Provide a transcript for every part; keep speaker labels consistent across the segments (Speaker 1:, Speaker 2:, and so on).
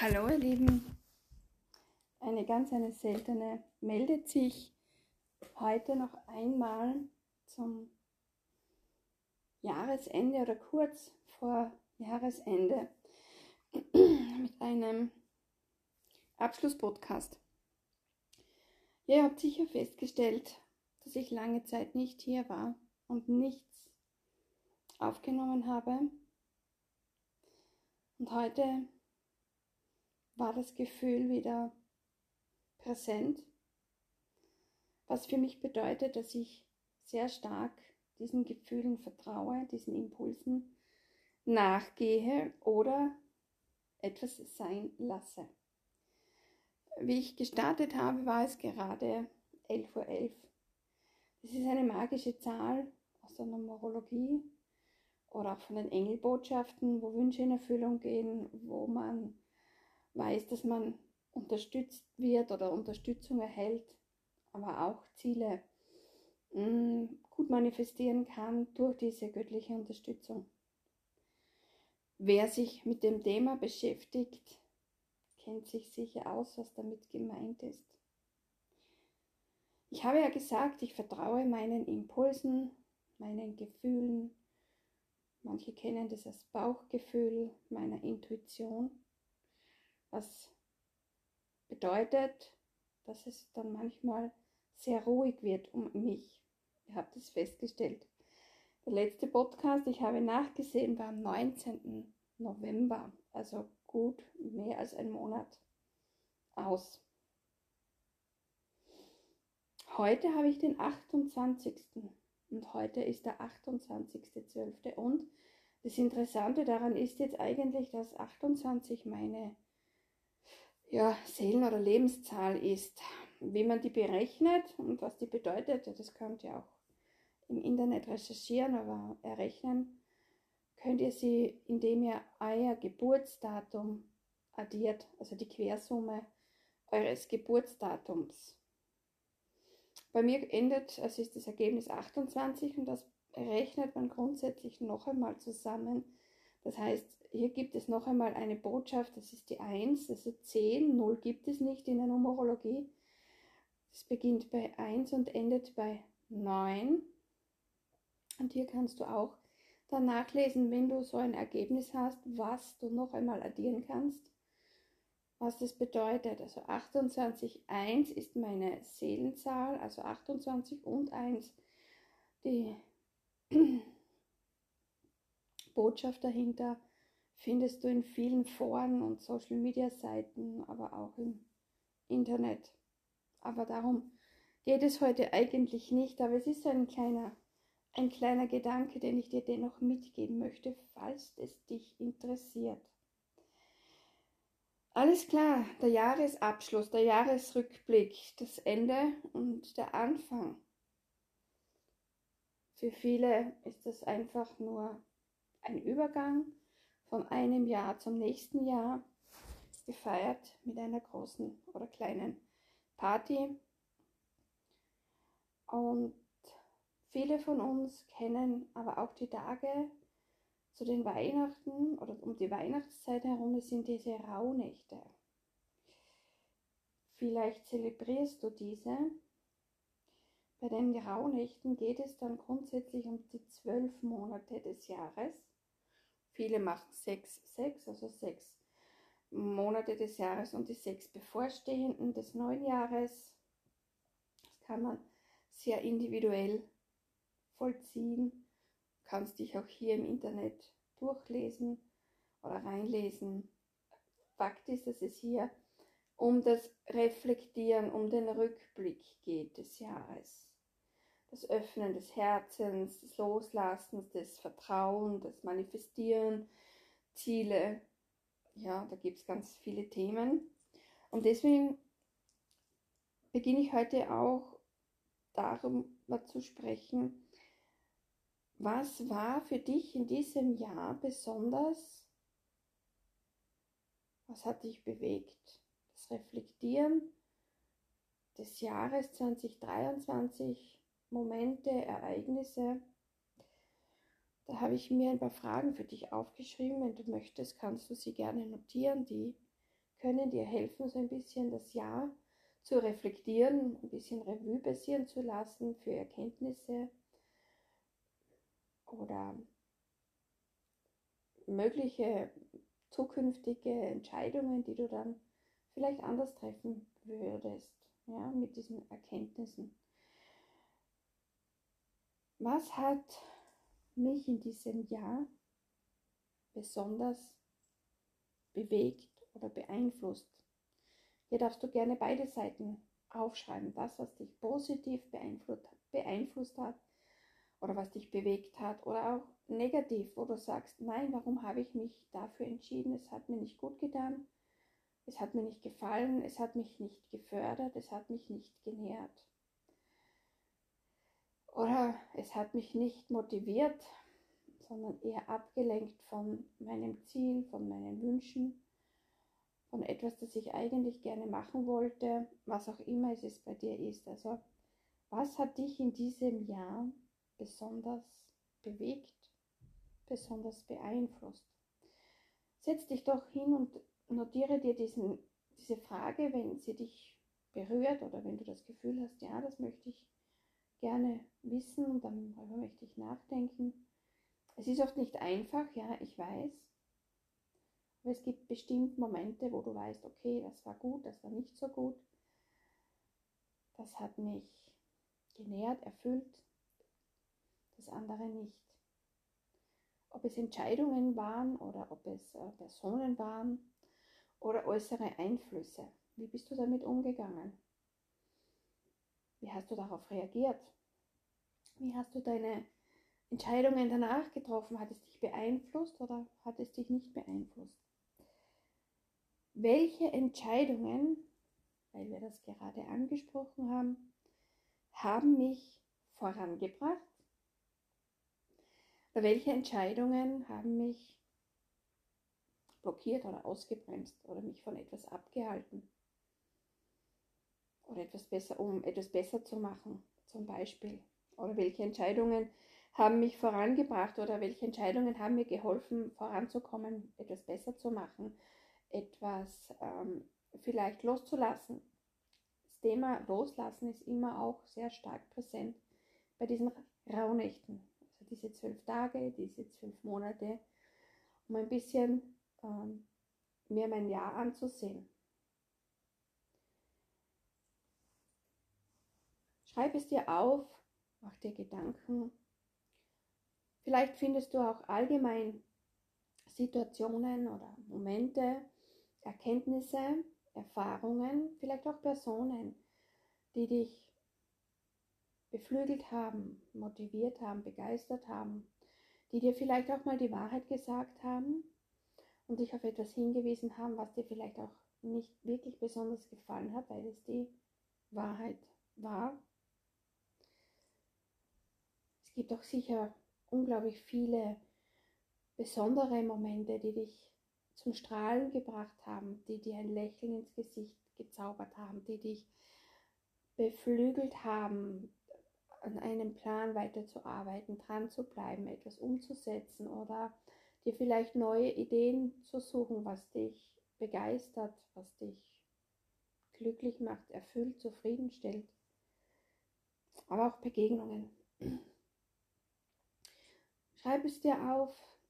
Speaker 1: Hallo ihr Lieben, eine seltene meldet sich heute noch einmal zum Jahresende oder kurz vor Jahresende mit einem Abschlusspodcast. Ihr habt sicher festgestellt, dass ich lange Zeit nicht hier war und nichts aufgenommen habe. Und heute war das Gefühl wieder präsent, was für mich bedeutet, dass ich sehr stark diesen Gefühlen vertraue, diesen Impulsen nachgehe oder etwas sein lasse. Wie ich gestartet habe, war es gerade 11:11 Uhr. Das ist eine magische Zahl aus der Numerologie oder auch von den Engelbotschaften, wo Wünsche in Erfüllung gehen, wo man weiß, dass man unterstützt wird oder Unterstützung erhält, aber auch Ziele gut manifestieren kann durch diese göttliche Unterstützung. Wer sich mit dem Thema beschäftigt, kennt sich sicher aus, was damit gemeint ist. Ich habe ja gesagt, ich vertraue meinen Impulsen, meinen Gefühlen. Manche kennen das als Bauchgefühl, meiner Intuition, was bedeutet, dass es dann manchmal sehr ruhig wird um mich. Ihr habt es festgestellt. Der letzte Podcast, ich habe nachgesehen, war am 19. November, also gut mehr als ein Monat aus. Heute habe ich den 28. und heute ist der 28.12. Und das Interessante daran ist jetzt eigentlich, dass 28 meine Seelen- oder Lebenszahl ist. Wie man die berechnet und was die bedeutet, das könnt ihr auch im Internet recherchieren, aber errechnen könnt ihr sie, indem ihr euer Geburtsdatum addiert, also die Quersumme eures Geburtsdatums. Bei mir ist das Ergebnis 28 und das rechnet man grundsätzlich noch einmal zusammen. Das heißt, hier gibt es noch einmal eine Botschaft, das ist die 1, also 10, 0 gibt es nicht in der Numerologie. Es beginnt bei 1 und endet bei 9. Und hier kannst du auch dann nachlesen, wenn du so ein Ergebnis hast, was du noch einmal addieren kannst, was das bedeutet. Also 28, 1 ist meine Seelenzahl, also 28 und 1. Die Botschaft dahinter findest du in vielen Foren und Social Media Seiten, aber auch im Internet. Aber darum geht es heute eigentlich nicht, aber es ist so ein kleiner Gedanke, den ich dir dennoch mitgeben möchte, falls es dich interessiert. Alles klar, der Jahresabschluss, der Jahresrückblick, das Ende und der Anfang. Für viele ist das einfach nur ein Übergang von einem Jahr zum nächsten Jahr, gefeiert mit einer großen oder kleinen Party. Und viele von uns kennen aber auch die Tage zu den Weihnachten oder um die Weihnachtszeit herum, das sind diese Rauhnächte. Vielleicht zelebrierst du diese. Bei den Rauhnächten geht es dann grundsätzlich um die 12 Monate des Jahres. Viele machen 6, also 6 Monate des Jahres und die 6 bevorstehenden des neuen Jahres. Das kann man sehr individuell vollziehen. Du kannst dich auch hier im Internet durchlesen oder reinlesen. Fakt ist, dass es hier um das Reflektieren, um den Rückblick geht des Jahres. Das Öffnen des Herzens, des Loslassens, des Vertrauen, das Manifestieren, Ziele. Ja, da gibt es ganz viele Themen. Und deswegen beginne ich heute auch darüber zu sprechen, was war für dich in diesem Jahr besonders? Was hat dich bewegt? Das Reflektieren des Jahres 2023, Momente, Ereignisse. Da habe ich mir ein paar Fragen für dich aufgeschrieben. Wenn du möchtest, kannst du sie gerne notieren. Die können dir helfen, so ein bisschen das Jahr zu reflektieren, ein bisschen Revue passieren zu lassen für Erkenntnisse oder mögliche zukünftige Entscheidungen, die du dann vielleicht anders treffen würdest, ja, mit diesen Erkenntnissen. Was hat mich in diesem Jahr besonders bewegt oder beeinflusst? Hier darfst du gerne beide Seiten aufschreiben. Das, was dich positiv beeinflusst hat oder was dich bewegt hat oder auch negativ, wo du sagst, nein, warum habe ich mich dafür entschieden? Es hat mir nicht gut getan, es hat mir nicht gefallen, es hat mich nicht gefördert, es hat mich nicht genährt. Oder es hat mich nicht motiviert, sondern eher abgelenkt von meinem Ziel, von meinen Wünschen, von etwas, das ich eigentlich gerne machen wollte, was auch immer es bei dir ist. Also, was hat dich in diesem Jahr besonders bewegt, besonders beeinflusst? Setz dich doch hin und notiere dir diese Frage, wenn sie dich berührt oder wenn du das Gefühl hast, ja, das möchte ich gerne wissen und darüber möchte ich nachdenken. Es ist oft nicht einfach, ja, ich weiß, aber es gibt bestimmt Momente, wo du weißt, okay, das war gut, das war nicht so gut, das hat mich genährt, erfüllt, das andere nicht. Ob es Entscheidungen waren oder ob es Personen waren oder äußere Einflüsse. Wie bist du damit umgegangen? Wie hast du darauf reagiert? Wie hast du deine Entscheidungen danach getroffen? Hat es dich beeinflusst oder hat es dich nicht beeinflusst? Welche Entscheidungen, weil wir das gerade angesprochen haben, haben mich vorangebracht? Oder welche Entscheidungen haben mich blockiert oder ausgebremst oder mich von etwas abgehalten? Oder um etwas besser zu machen, zum Beispiel. Oder welche Entscheidungen haben mich vorangebracht oder welche Entscheidungen haben mir geholfen, voranzukommen, etwas besser zu machen, etwas vielleicht loszulassen. Das Thema Loslassen ist immer auch sehr stark präsent bei diesen Rauhnächten. Also diese 12 Tage, diese 12 Monate, um ein bisschen mir mein Jahr anzusehen. Schreib es dir auf, mach dir Gedanken. Vielleicht findest du auch allgemein Situationen oder Momente, Erkenntnisse, Erfahrungen, vielleicht auch Personen, die dich beflügelt haben, motiviert haben, begeistert haben, die dir vielleicht auch mal die Wahrheit gesagt haben und dich auf etwas hingewiesen haben, was dir vielleicht auch nicht wirklich besonders gefallen hat, weil es die Wahrheit war. Es gibt auch sicher unglaublich viele besondere Momente, die dich zum Strahlen gebracht haben, die dir ein Lächeln ins Gesicht gezaubert haben, die dich beflügelt haben, an einem Plan weiterzuarbeiten, dran zu bleiben, etwas umzusetzen oder dir vielleicht neue Ideen zu suchen, was dich begeistert, was dich glücklich macht, erfüllt, zufriedenstellt. Aber auch Begegnungen. Schreib es dir auf.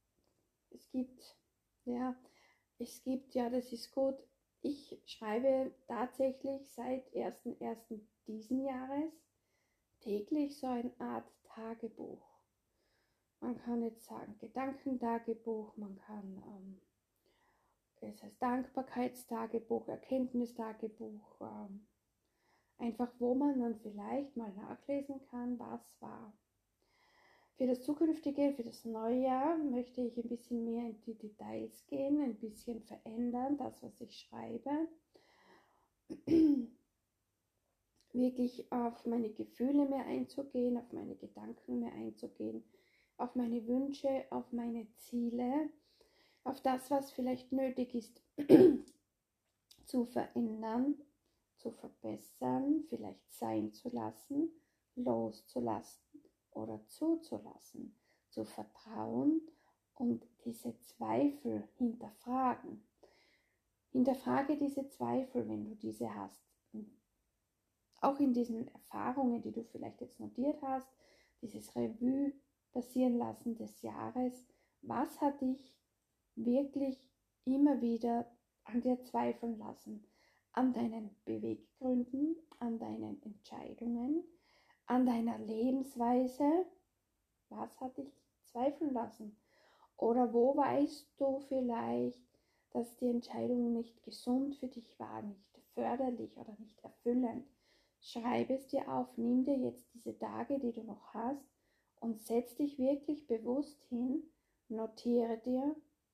Speaker 1: Es gibt, das ist gut. Ich schreibe tatsächlich seit 1.1. diesen Jahres täglich so eine Art Tagebuch. Man kann jetzt sagen Gedankentagebuch, man kann es heißt Dankbarkeitstagebuch, Erkenntnistagebuch, einfach wo man dann vielleicht mal nachlesen kann, was war. Für das zukünftige, für das neue Jahr möchte ich ein bisschen mehr in die Details gehen, ein bisschen verändern, das, was ich schreibe. Wirklich auf meine Gefühle mehr einzugehen, auf meine Gedanken mehr einzugehen, auf meine Wünsche, auf meine Ziele, auf das, was vielleicht nötig ist zu verändern, zu verbessern, vielleicht sein zu lassen, loszulassen oder zuzulassen, zu vertrauen und diese Zweifel hinterfragen. Hinterfrage diese Zweifel, wenn du diese hast. Auch in diesen Erfahrungen, die du vielleicht jetzt notiert hast, dieses Revue passieren lassen des Jahres, was hat dich wirklich immer wieder an dir zweifeln lassen? An deinen Beweggründen, an deinen Entscheidungen, an deiner Lebensweise? Was hat dich zweifeln lassen? Oder wo weißt du vielleicht, dass die Entscheidung nicht gesund für dich war, nicht förderlich oder nicht erfüllend? Schreibe es dir auf, nimm dir jetzt diese Tage, die du noch hast und setz dich wirklich bewusst hin, notiere dir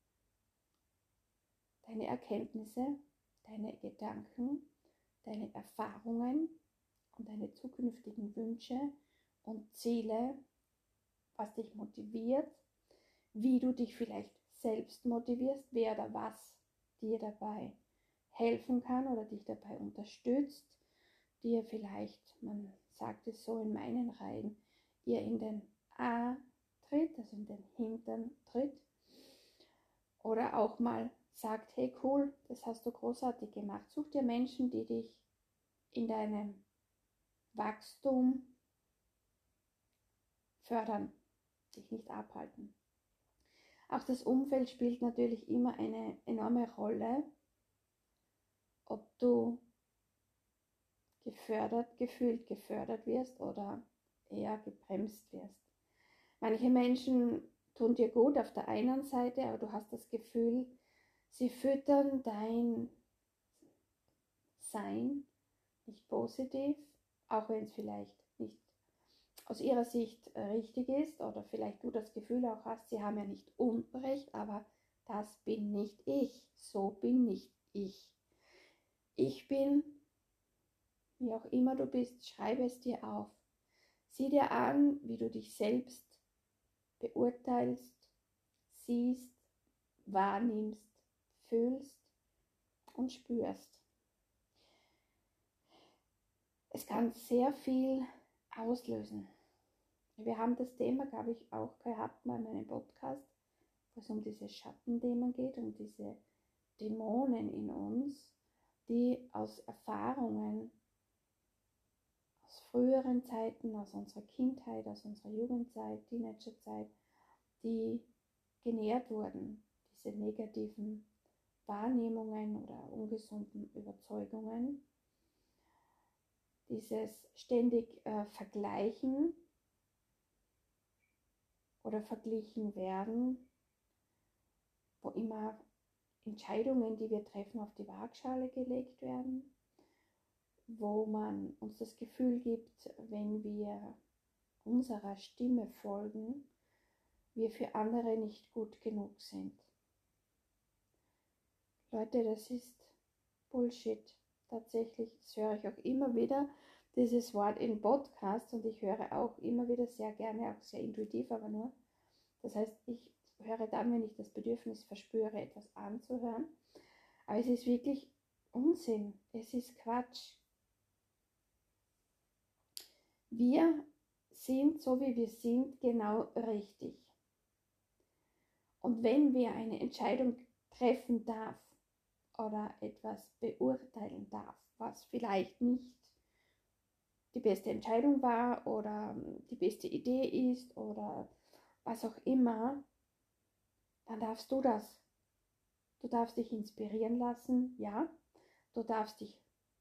Speaker 1: deine Erkenntnisse, deine Gedanken, deine Erfahrungen und deine zukünftigen Wünsche und Ziele, was dich motiviert, wie du dich vielleicht selbst motivierst, wer oder was dir dabei helfen kann oder dich dabei unterstützt, dir vielleicht, man sagt es so in meinen Reihen, ihr in den A tritt, also in den Hintern tritt, oder auch mal sagt, hey cool, das hast du großartig gemacht. Such dir Menschen, die dich in deinem Wachstum fördern, dich nicht abhalten. Auch das Umfeld spielt natürlich immer eine enorme Rolle, ob du gefühlt gefördert wirst oder eher gebremst wirst. Manche Menschen tun dir gut auf der einen Seite, aber du hast das Gefühl, sie füttern dein Sein nicht positiv, auch wenn es vielleicht nicht aus ihrer Sicht richtig ist oder vielleicht du das Gefühl auch hast, sie haben ja nicht Unrecht, aber das bin nicht ich, so bin nicht ich. Ich bin, wie auch immer du bist, schreibe es dir auf. Sieh dir an, wie du dich selbst beurteilst, siehst, wahrnimmst, fühlst und spürst. Es kann sehr viel auslösen. Wir haben das Thema, glaube ich, auch gehabt mal in meinem Podcast, wo es um diese Schattendämonen geht, um diese Dämonen in uns, die aus Erfahrungen aus früheren Zeiten, aus unserer Kindheit, aus unserer Jugendzeit, Teenagerzeit, die genährt wurden, diese negativen Wahrnehmungen oder ungesunden Überzeugungen, dieses ständig Vergleichen oder verglichen werden, wo immer Entscheidungen, die wir treffen, auf die Waagschale gelegt werden, wo man uns das Gefühl gibt, wenn wir unserer Stimme folgen, wir für andere nicht gut genug sind. Leute, das ist Bullshit. Tatsächlich, das höre ich auch immer wieder, dieses Wort in Podcasts, und ich höre auch immer wieder sehr gerne, auch sehr intuitiv, aber nur. Das heißt, ich höre dann, wenn ich das Bedürfnis verspüre, etwas anzuhören. Aber es ist wirklich Unsinn. Es ist Quatsch. Wir sind, so wie wir sind, genau richtig. Und wenn wir eine Entscheidung treffen darf oder etwas beurteilen darf, was vielleicht nicht die beste Entscheidung war oder die beste Idee ist oder was auch immer, dann darfst du das. Du darfst dich inspirieren lassen, ja. Du darfst dich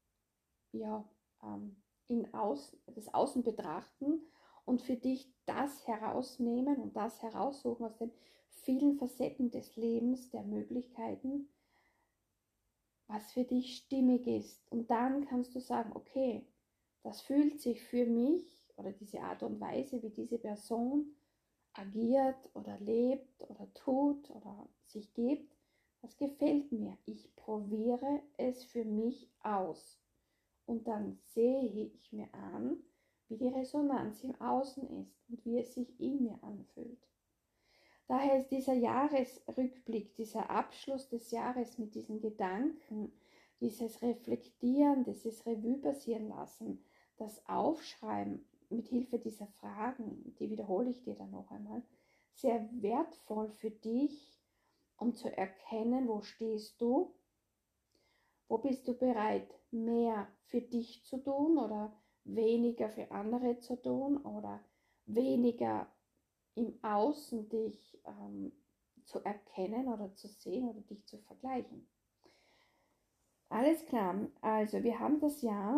Speaker 1: das Außen betrachten und für dich das herausnehmen und das heraussuchen aus den vielen Facetten des Lebens, der Möglichkeiten, was für dich stimmig ist. Und dann kannst du sagen, okay, das fühlt sich für mich oder diese Art und Weise, wie diese Person agiert oder lebt oder tut oder sich gibt, das gefällt mir. Ich probiere es für mich aus. Und dann sehe ich mir an, wie die Resonanz im Außen ist und wie es sich in mir anfühlt. Daher ist dieser Jahresrückblick, dieser Abschluss des Jahres mit diesen Gedanken, dieses Reflektieren, dieses Revue passieren lassen, das Aufschreiben mit Hilfe dieser Fragen, die wiederhole ich dir dann noch einmal, sehr wertvoll für dich, um zu erkennen, wo stehst du, Wo bist du bereit, mehr für dich zu tun oder weniger für andere zu tun oder weniger im Außen dich zu erkennen oder zu sehen oder dich zu vergleichen? Alles klar, also wir haben das Jahr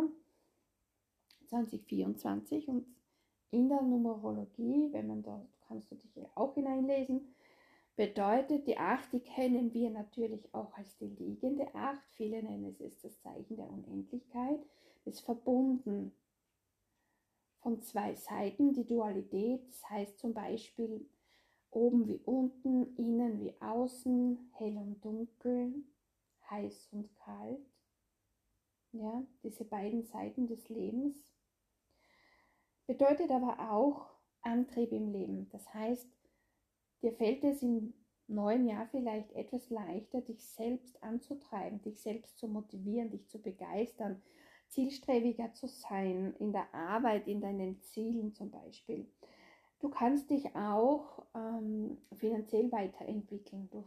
Speaker 1: 2024 und in der Numerologie, wenn man da, kannst du dich auch hineinlesen, bedeutet die 8, die kennen wir natürlich auch als die liegende 8. Viele nennen es das Zeichen der Unendlichkeit. Es ist verbunden von zwei Seiten, die Dualität. Das heißt zum Beispiel oben wie unten, innen wie außen, hell und dunkel, heiß und kalt. Ja, diese beiden Seiten des Lebens. Bedeutet aber auch Antrieb im Leben. Das heißt, dir fällt es im neuen Jahr vielleicht etwas leichter, dich selbst anzutreiben, dich selbst zu motivieren, dich zu begeistern, zielstrebiger zu sein in der Arbeit, in deinen Zielen zum Beispiel. Du kannst dich auch finanziell weiterentwickeln. Du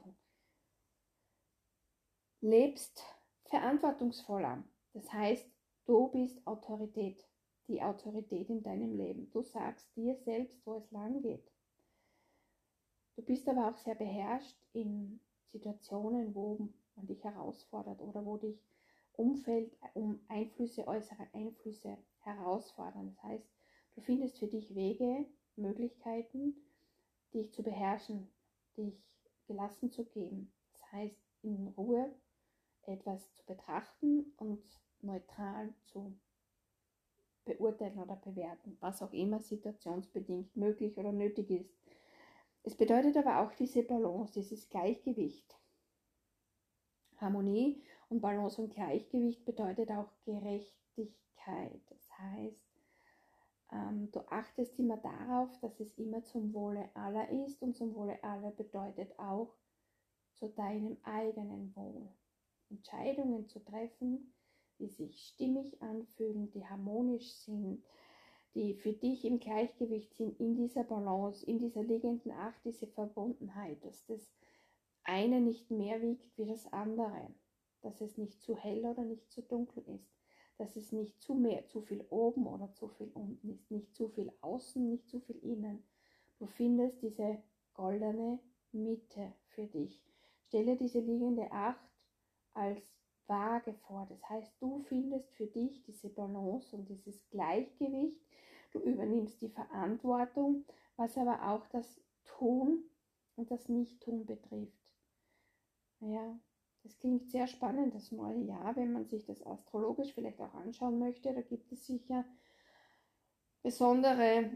Speaker 1: lebst verantwortungsvoller. Das heißt, du bist Autorität, die Autorität in deinem Leben. Du sagst dir selbst, wo es lang geht. Du bist aber auch sehr beherrscht in Situationen, wo man dich herausfordert oder wo dich Umfeld, Einflüsse, äußere Einflüsse herausfordern. Das heißt, du findest für dich Wege, Möglichkeiten, dich zu beherrschen, dich gelassen zu geben. Das heißt, in Ruhe etwas zu betrachten und neutral zu beurteilen oder bewerten, was auch immer situationsbedingt möglich oder nötig ist. Es bedeutet aber auch diese Balance, dieses Gleichgewicht. Harmonie und Balance und Gleichgewicht bedeutet auch Gerechtigkeit. Das heißt, du achtest immer darauf, dass es immer zum Wohle aller ist und zum Wohle aller bedeutet auch zu deinem eigenen Wohl. Entscheidungen zu treffen, die sich stimmig anfühlen, die harmonisch sind, die für dich im Gleichgewicht sind, in dieser Balance, in dieser liegenden 8, diese Verbundenheit, dass das eine nicht mehr wiegt wie das andere, dass es nicht zu hell oder nicht zu dunkel ist, dass es nicht zu viel oben oder zu viel unten ist, nicht zu viel außen, nicht zu viel innen. Du findest diese goldene Mitte für dich. Stelle diese liegende 8 als Waage vor. Das heißt, du findest für dich diese Balance und dieses Gleichgewicht. Du übernimmst die Verantwortung, was aber auch das Tun und das Nicht-Tun betrifft. Ja, das klingt sehr spannend, das neue Jahr, wenn man sich das astrologisch vielleicht auch anschauen möchte. Da gibt es sicher besondere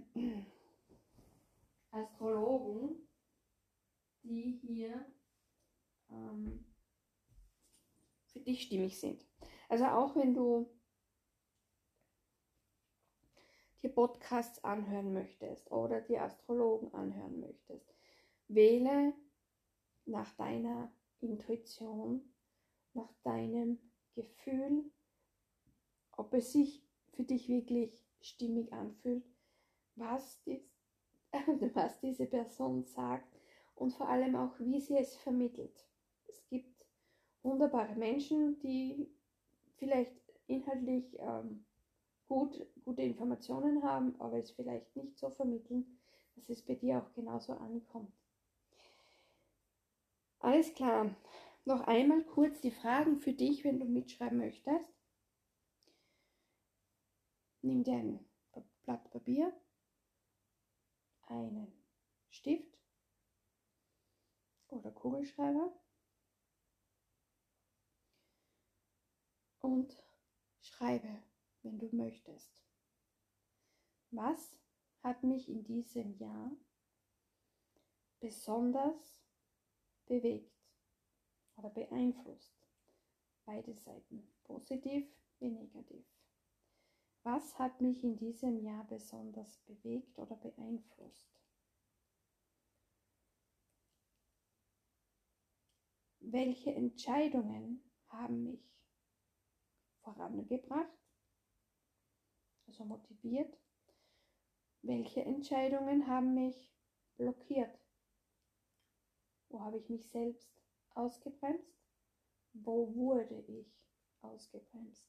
Speaker 1: Astrologen, die hier für dich stimmig sind. Also auch wenn du dir Podcasts anhören möchtest oder die Astrologen anhören möchtest, wähle nach deiner Intuition, nach deinem Gefühl, ob es sich für dich wirklich stimmig anfühlt, was diese Person sagt und vor allem auch, wie sie es vermittelt. Es gibt wunderbare Menschen, die vielleicht inhaltlich gute Informationen haben, aber es vielleicht nicht so vermitteln, dass es bei dir auch genauso ankommt. Alles klar. Noch einmal kurz die Fragen für dich, wenn du mitschreiben möchtest. Nimm dir ein Blatt Papier, einen Stift oder Kugelschreiber und schreibe, wenn du möchtest. Was hat mich in diesem Jahr besonders bewegt oder beeinflusst? Beide Seiten, positiv wie negativ. Was hat mich in diesem Jahr besonders bewegt oder beeinflusst? Welche Entscheidungen haben mich vorangebracht, also motiviert? Welche Entscheidungen haben mich blockiert? Wo habe ich mich selbst ausgebremst? Wo wurde ich ausgebremst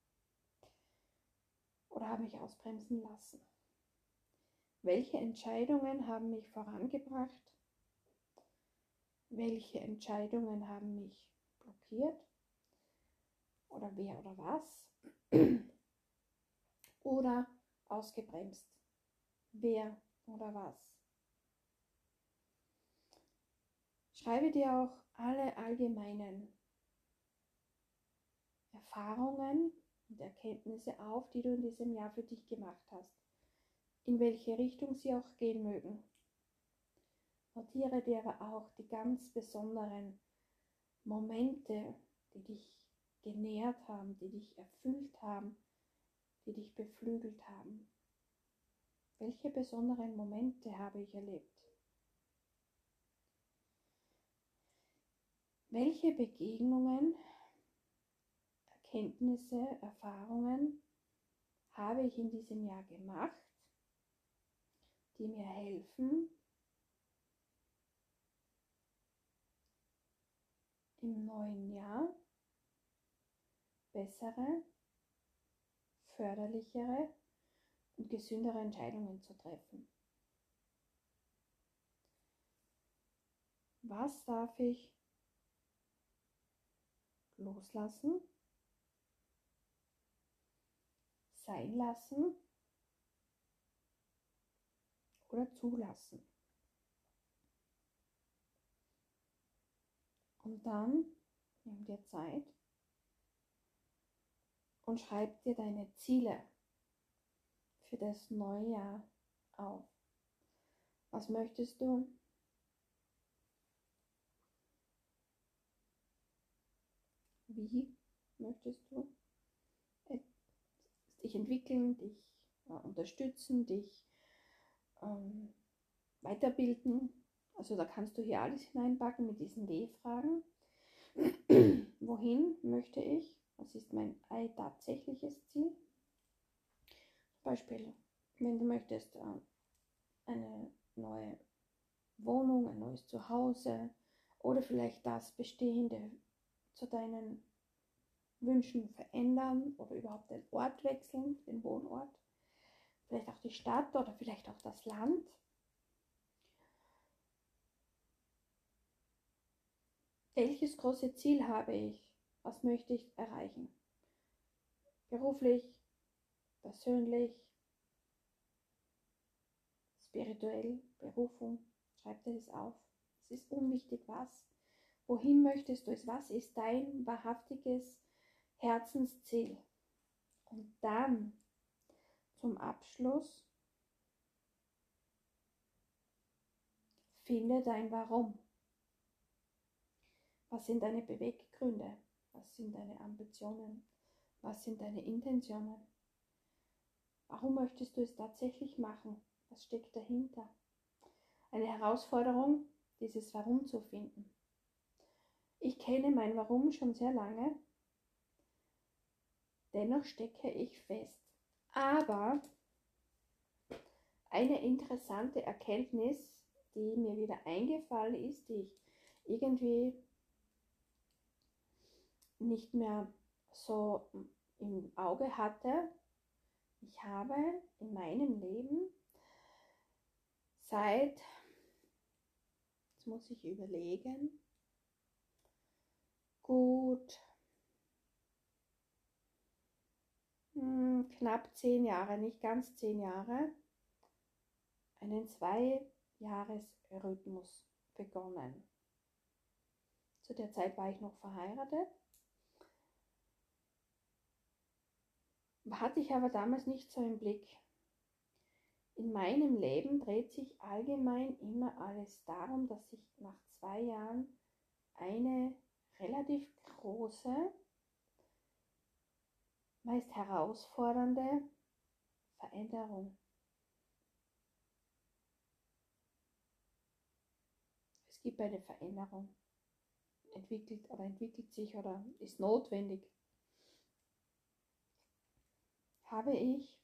Speaker 1: oder habe mich ausbremsen lassen? Welche Entscheidungen haben mich vorangebracht? Welche Entscheidungen haben mich blockiert? Oder wer oder was? Oder ausgebremst? Wer oder was? Schreibe dir auch alle allgemeinen Erfahrungen und Erkenntnisse auf, die du in diesem Jahr für dich gemacht hast. In welche Richtung sie auch gehen mögen. Notiere dir aber auch die ganz besonderen Momente, die dich genährt haben, die dich erfüllt haben, die dich beflügelt haben. Welche besonderen Momente habe ich erlebt? Welche Begegnungen, Erkenntnisse, Erfahrungen habe ich in diesem Jahr gemacht, die mir helfen, im neuen Jahr bessere, förderlichere und gesündere Entscheidungen zu treffen? Was darf ich loslassen, sein lassen oder zulassen? Und dann nimm dir Zeit und schreib dir deine Ziele für das neue Jahr auf. Was möchtest du? Wie möchtest du dich entwickeln, dich unterstützen, dich weiterbilden? Also da kannst du hier alles hineinpacken mit diesen W-Fragen. Wohin möchte ich? Was ist mein tatsächliches Ziel? Zum Beispiel, wenn du möchtest eine neue Wohnung, ein neues Zuhause oder vielleicht das Bestehende zu deinen Wünschen verändern oder überhaupt den Ort wechseln, den Wohnort, vielleicht auch die Stadt oder vielleicht auch das Land. Welches große Ziel habe ich? Was möchte ich erreichen? Beruflich, persönlich, spirituell, Berufung, schreib dir das auf. Es ist unwichtig, was. Wohin möchtest du es? Was ist dein wahrhaftiges Herzensziel? Und dann zum Abschluss finde dein Warum. Was sind deine Beweggründe? Was sind deine Ambitionen? Was sind deine Intentionen? Warum möchtest du es tatsächlich machen? Was steckt dahinter? Eine Herausforderung, dieses Warum zu finden. Ich kenne mein Warum schon sehr lange, dennoch stecke ich fest. Aber eine interessante Erkenntnis, die mir wieder eingefallen ist, die ich irgendwie nicht mehr so im Auge hatte. Ich habe in meinem Leben seit, jetzt muss ich überlegen, gut knapp 10 Jahre, nicht ganz 10 Jahre, einen 2-Jahres-Rhythmus begonnen. Zu der Zeit war ich noch verheiratet. Hatte ich aber damals nicht so im Blick. In meinem Leben dreht sich allgemein immer alles darum, dass ich nach 2 Jahren eine relativ große, meist herausfordernde Veränderung. Es gibt eine Veränderung, entwickelt sich oder ist notwendig. Habe ich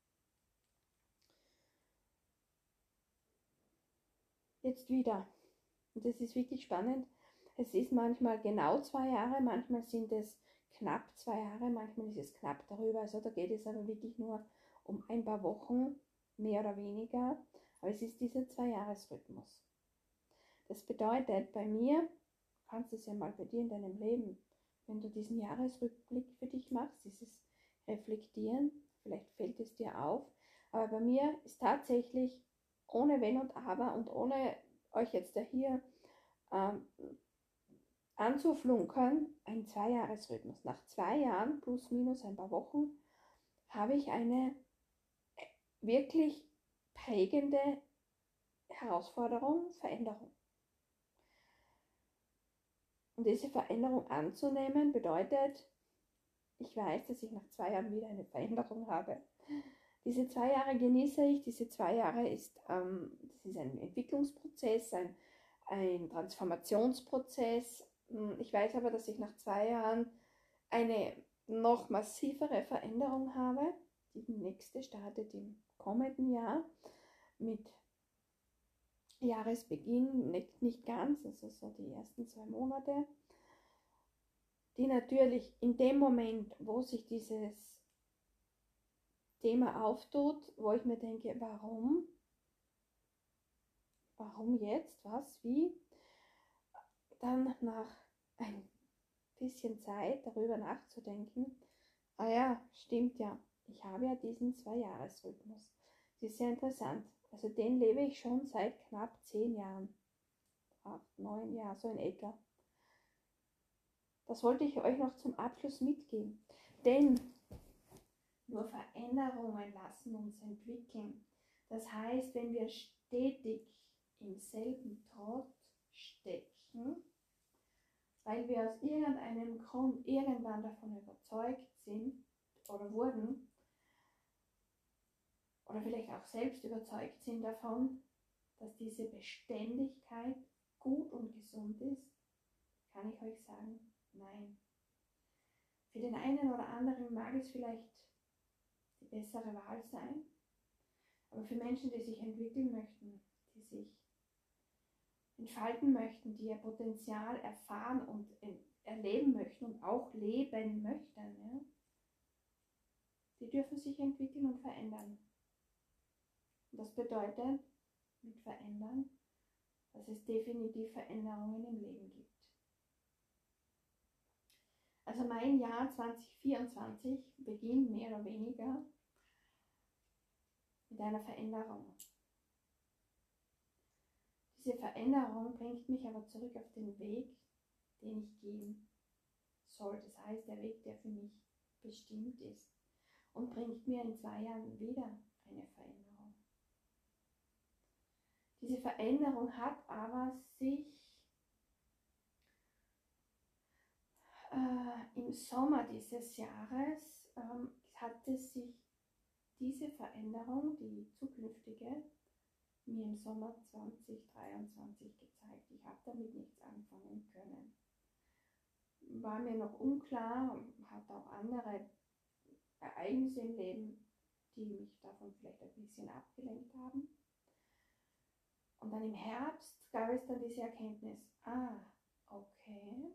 Speaker 1: jetzt wieder, und das ist wirklich spannend, es ist manchmal genau 2 Jahre, manchmal sind es knapp 2 Jahre, manchmal ist es knapp darüber, also da geht es aber wirklich nur um ein paar Wochen, mehr oder weniger, aber es ist dieser 2-Jahres-Rhythmus. Das bedeutet, bei mir, kannst du es ja mal bei dir in deinem Leben, wenn du diesen Jahresrückblick für dich machst, dieses Reflektieren, vielleicht fällt es dir auf, aber bei mir ist tatsächlich ohne Wenn und Aber und ohne euch jetzt da hier anzuflunkern, ein 2-Jahres-Rhythmus. Nach 2 Jahren plus minus ein paar Wochen habe ich eine wirklich prägende Herausforderung, Veränderung. Und diese Veränderung anzunehmen bedeutet, ich weiß, dass ich nach 2 Jahren wieder eine Veränderung habe. Diese 2 Jahre genieße ich, diese 2 Jahre ist ein Entwicklungsprozess, ein Transformationsprozess. Ich weiß aber, dass ich nach 2 Jahren eine noch massivere Veränderung habe. Die nächste startet im kommenden Jahr mit Jahresbeginn, nicht ganz, also so die ersten 2 Monate, die natürlich in dem Moment, wo sich dieses Thema auftut, wo ich mir denke, warum jetzt, was, wie, dann nach ein bisschen Zeit darüber nachzudenken, ah ja, stimmt ja, ich habe ja diesen 2-Jahres-Rhythmus. Das ist sehr interessant. Also den lebe ich schon seit knapp 10 Jahren, 8, 9 Jahren, so in etwa. Das wollte ich euch noch zum Abschluss mitgeben. Denn nur Veränderungen lassen uns entwickeln. Das heißt, wenn wir stetig im selben Trott stecken, weil wir aus irgendeinem Grund irgendwann davon überzeugt sind oder wurden, oder vielleicht auch selbst überzeugt sind davon, dass diese Beständigkeit gut und gesund ist, kann ich euch sagen, nein. Für den einen oder anderen mag es vielleicht die bessere Wahl sein, aber für Menschen, die sich entwickeln möchten, die sich entfalten möchten, die ihr Potenzial erfahren und erleben möchten und auch leben möchten, ja, die dürfen sich entwickeln und verändern. Und das bedeutet mit verändern, dass es definitiv Veränderungen im Leben gibt. Also mein Jahr 2024 beginnt mehr oder weniger mit einer Veränderung. Diese Veränderung bringt mich aber zurück auf den Weg, den ich gehen soll. Das heißt, der Weg, der für mich bestimmt ist, und bringt mir in 2 Jahren wieder eine Veränderung. Diese Veränderung hat aber sich im Sommer dieses Jahres, hatte sich diese Veränderung, die zukünftige, mir im Sommer 2023 gezeigt. Ich habe damit nichts anfangen können. War mir noch unklar, hatte auch andere Ereignisse im Leben, die mich davon vielleicht ein bisschen abgelenkt haben. Und dann im Herbst gab es dann diese Erkenntnis, okay.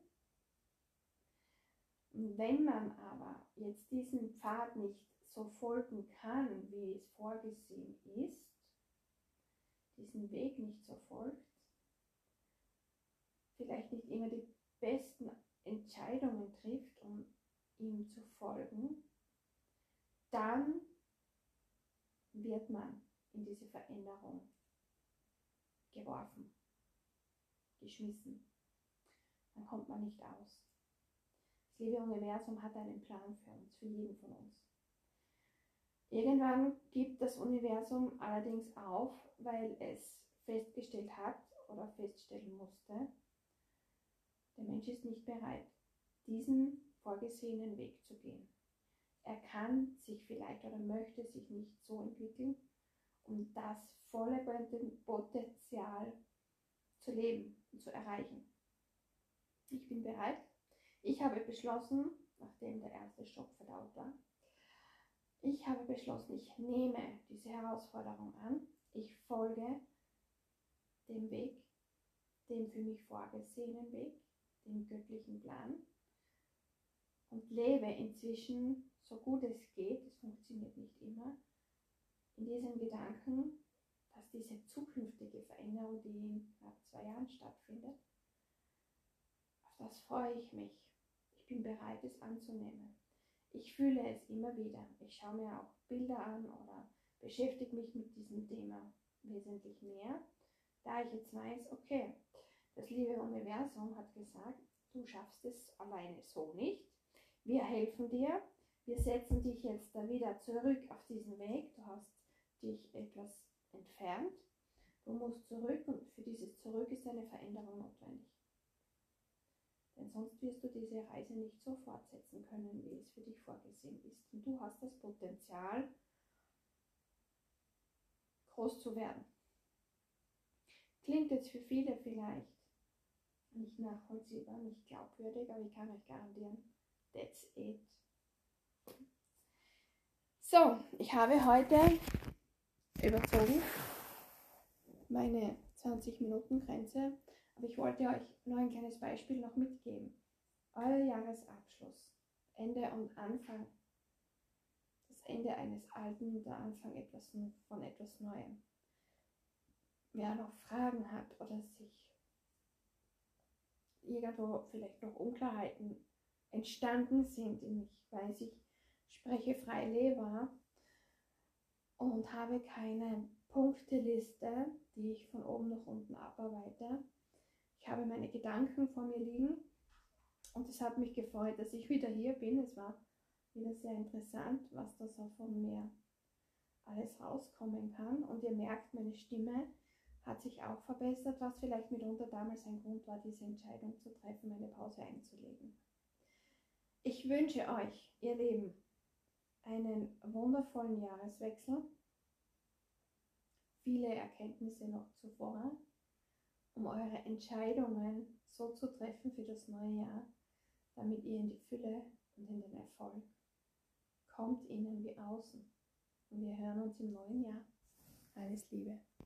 Speaker 1: Wenn man aber jetzt diesen Pfad nicht so folgen kann, wie es vorgesehen ist, diesen Weg nicht so folgt, vielleicht nicht immer die besten Entscheidungen trifft, um ihm zu folgen, dann wird man in diese Veränderung geworfen, geschmissen. Dann kommt man nicht aus. Das liebe Universum hat einen Plan für uns, für jeden von uns. Irgendwann gibt das Universum allerdings auf, weil es festgestellt hat oder feststellen musste, der Mensch ist nicht bereit, diesen vorgesehenen Weg zu gehen. Er kann sich vielleicht oder möchte sich nicht so entwickeln, um das volle Potenzial zu leben und zu erreichen. Ich bin bereit. Ich habe beschlossen, nachdem der erste Schock verdaut war, ich habe beschlossen, ich nehme diese Herausforderung an. Ich folge dem Weg, dem für mich vorgesehenen Weg, dem göttlichen Plan. und lebe inzwischen so gut es geht, es funktioniert nicht immer, in diesem Gedanken, dass diese zukünftige Veränderung, die in knapp 2 Jahren stattfindet, auf das freue ich mich. Ich bin bereit, es anzunehmen. Ich fühle es immer wieder. Ich schaue mir auch Bilder an oder beschäftige mich mit diesem Thema wesentlich mehr, da ich jetzt weiß, okay, das liebe Universum hat gesagt, du schaffst es alleine so nicht. Wir helfen dir. Wir setzen dich jetzt da wieder zurück auf diesen Weg. Du hast dich etwas entfernt. Du musst zurück und für dieses Zurück ist eine Veränderung notwendig. Denn sonst wirst du diese Reise nicht so fortsetzen können, wie es für dich vorgesehen ist. Und du hast das Potenzial, groß zu werden. Klingt jetzt für viele vielleicht nicht nachvollziehbar, nicht glaubwürdig, aber ich kann euch garantieren, that's it. So, ich habe heute überzogen meine 20-Minuten-Grenze, aber ich wollte euch noch ein kleines Beispiel noch mitgeben. Euer Jahresabschluss, Ende und Anfang, das Ende eines Alten, der Anfang von etwas Neuem. Wer noch Fragen hat oder sich irgendwo vielleicht noch Unklarheiten entstanden sind, ich weiß, ich spreche frei Leber und habe keine Punkteliste, die ich von oben nach unten abarbeite. Ich habe meine Gedanken vor mir liegen und es hat mich gefreut, dass ich wieder hier bin. Es war wieder sehr interessant, was da so von mir alles rauskommen kann. Und ihr merkt, meine Stimme hat sich auch verbessert, was vielleicht mitunter damals ein Grund war, diese Entscheidung zu treffen, eine Pause einzulegen. Ich wünsche euch, ihr Lieben, einen wundervollen Jahreswechsel, viele Erkenntnisse noch zuvor, um eure Entscheidungen so zu treffen für das neue Jahr, damit ihr in die Fülle und in den Erfolg kommt, innen wie außen. Und wir hören uns im neuen Jahr. Alles Liebe.